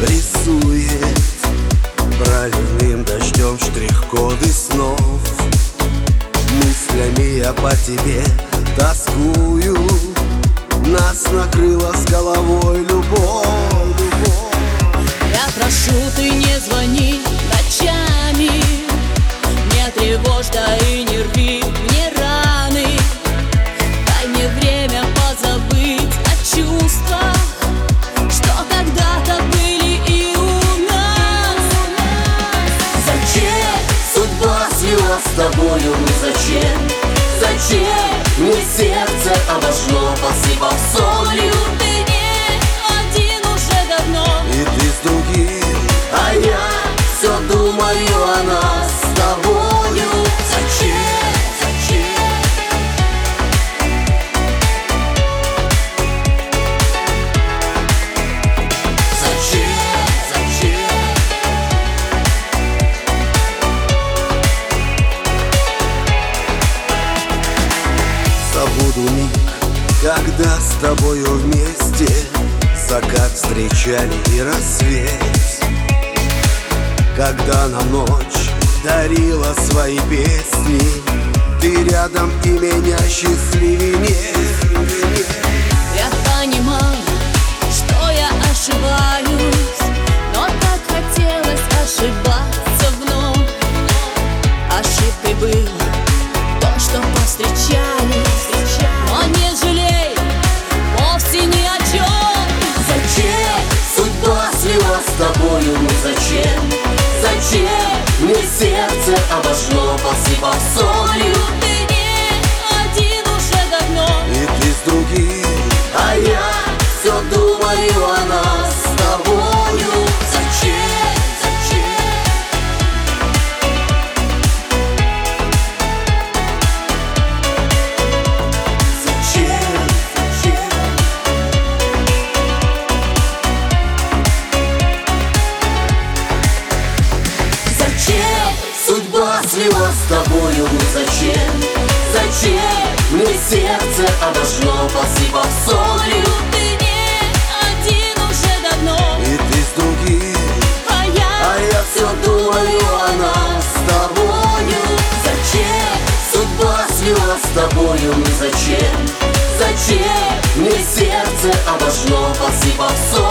рисует проливным дождем штрих-коды снов. Мыслями я по тебе тоскую, нас накрыла с головой любовь. Я прошу, ты не звони ночами, не тревожь, да и не рви мне раны. Дай мне время позабыть о чувствах, что когда-то были и у нас. Зачем судьба свела с тобою? Ну зачем? Зачем мне сердце обошло, посыпав солью? Ты не один уже давно, И ты с другим, а я все думаю о нас с тобою. Зачем? Зачем? Зачем? Зачем? Забуду миг, когда с тобою вместе закат встречали и рассвет, когда нам ночь дарила свои песни, ты рядом и меня счастливее нет. я понимаю, что я ошибаюсь, но так хотелось ошибаться вновь. Ошибкой было то, что повстречались, но не жалей вовсе ни о чем. Зачем судьба свела с тобою? Ну зачем? Зачем мне сердце обошло, посыпав солью? Ты не один уже давно, И ты с другим, а я все думаю о нас с тобою. Зачем? Зачем? Зачем? Зачем? Зачем судьба свела с тобою? Ну зачем? Зачем мне сердце обошло, посыпав солью? ты не один уже давно, И ты с другим, а я все думаю о нас с тобою. Зачем судьба свела с тобою? Ну зачем? Зачем мне сердце обошло, посыпав солью?